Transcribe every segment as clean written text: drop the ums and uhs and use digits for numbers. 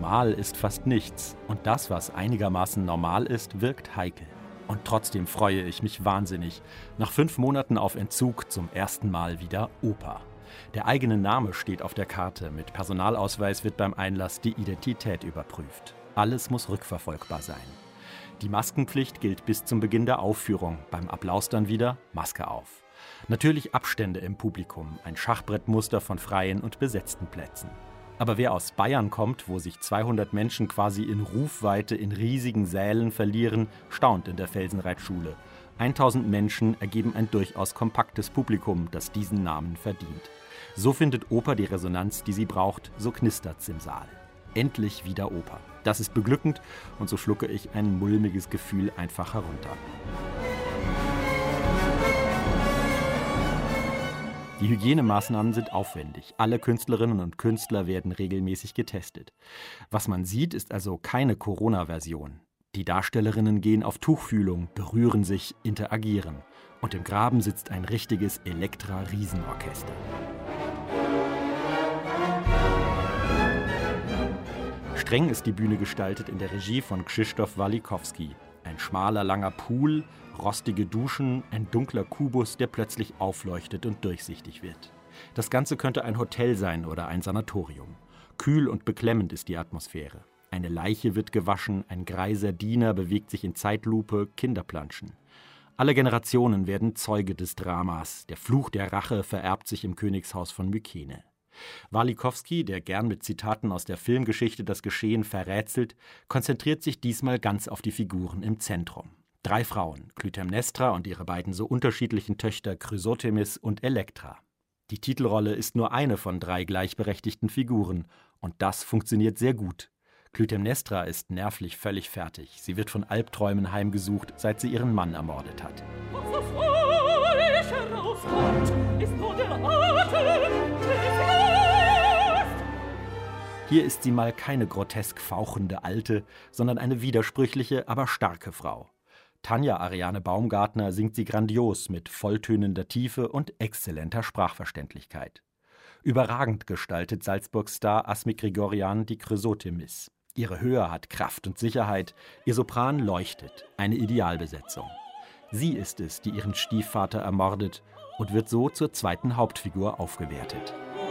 Normal ist fast nichts. Und das, was einigermaßen normal ist, wirkt heikel. Und trotzdem freue ich mich wahnsinnig. Nach 5 Monaten auf Entzug zum ersten Mal wieder Oper. Der eigene Name steht auf der Karte. Mit Personalausweis wird beim Einlass die Identität überprüft. Alles muss rückverfolgbar sein. Die Maskenpflicht gilt bis zum Beginn der Aufführung. Beim Applaus dann wieder Maske auf. Natürlich Abstände im Publikum, ein Schachbrettmuster von freien und besetzten Plätzen. Aber wer aus Bayern kommt, wo sich 200 Menschen quasi in Rufweite in riesigen Sälen verlieren, staunt in der Felsenreitschule. 1000 Menschen ergeben ein durchaus kompaktes Publikum, das diesen Namen verdient. So findet Oper die Resonanz, die sie braucht, so knistert's im Saal. Endlich wieder Oper. Das ist beglückend und so schlucke ich ein mulmiges Gefühl einfach herunter. Die Hygienemaßnahmen sind aufwendig. Alle Künstlerinnen und Künstler werden regelmäßig getestet. Was man sieht, ist also keine Corona-Version. Die Darstellerinnen gehen auf Tuchfühlung, berühren sich, interagieren. Und im Graben sitzt ein richtiges Elektra-Riesenorchester. Streng ist die Bühne gestaltet in der Regie von Krzysztof Walikowski. Ein schmaler, langer Pool, rostige Duschen, ein dunkler Kubus, der plötzlich aufleuchtet und durchsichtig wird. Das Ganze könnte ein Hotel sein oder ein Sanatorium. Kühl und beklemmend ist die Atmosphäre. Eine Leiche wird gewaschen, ein greiser Diener bewegt sich in Zeitlupe, Kinder planschen. Alle Generationen werden Zeuge des Dramas. Der Fluch der Rache vererbt sich im Königshaus von Mykene. Walikowski, der gern mit Zitaten aus der Filmgeschichte das Geschehen verrätselt, konzentriert sich diesmal ganz auf die Figuren im Zentrum. 3 Frauen, Klytämnestra und ihre beiden so unterschiedlichen Töchter Chrysothemis und Elektra. Die Titelrolle ist nur eine von 3 gleichberechtigten Figuren und das funktioniert sehr gut. Klytämnestra ist nervlich völlig fertig. Sie wird von Albträumen heimgesucht, seit sie ihren Mann ermordet hat. Was so fröhlich herauskommt, ist nur der Atem des Geistes. Hier ist sie mal keine grotesk fauchende Alte, sondern eine widersprüchliche, aber starke Frau. Tanja Ariane Baumgartner singt sie grandios mit volltönender Tiefe und exzellenter Sprachverständlichkeit. Überragend gestaltet Salzburgs Star Asmik Grigoryan die Chrysothemis. Ihre Höhe hat Kraft und Sicherheit, ihr Sopran leuchtet, eine Idealbesetzung. Sie ist es, die ihren Stiefvater ermordet und wird so zur zweiten Hauptfigur aufgewertet.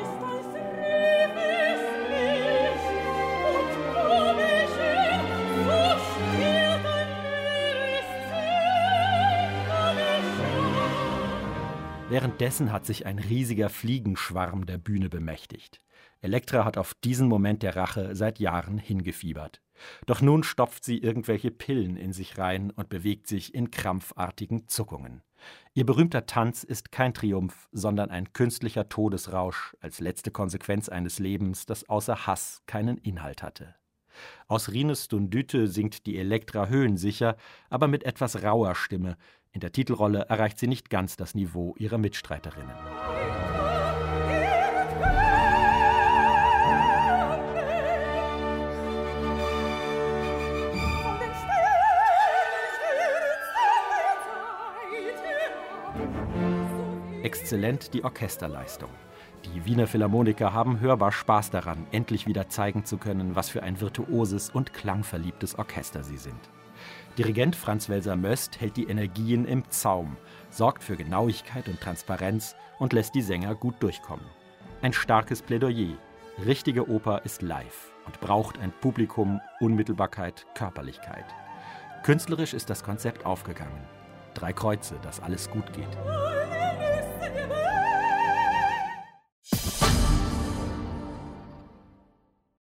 Währenddessen hat sich ein riesiger Fliegenschwarm der Bühne bemächtigt. Elektra hat auf diesen Moment der Rache seit Jahren hingefiebert. Doch nun stopft sie irgendwelche Pillen in sich rein und bewegt sich in krampfartigen Zuckungen. Ihr berühmter Tanz ist kein Triumph, sondern ein künstlicher Todesrausch als letzte Konsequenz eines Lebens, das außer Hass keinen Inhalt hatte. Aus Rines Dundyte singt die Elektra höhensicher, aber mit etwas rauer Stimme. In der Titelrolle erreicht sie nicht ganz das Niveau ihrer Mitstreiterinnen. Exzellent die Orchesterleistung. Die Wiener Philharmoniker haben hörbar Spaß daran, endlich wieder zeigen zu können, was für ein virtuoses und klangverliebtes Orchester sie sind. Dirigent Franz Welser-Möst hält die Energien im Zaum, sorgt für Genauigkeit und Transparenz und lässt die Sänger gut durchkommen. Ein starkes Plädoyer. Richtige Oper ist live und braucht ein Publikum, Unmittelbarkeit, Körperlichkeit. Künstlerisch ist das Konzept aufgegangen. 3 Kreuze, dass alles gut geht.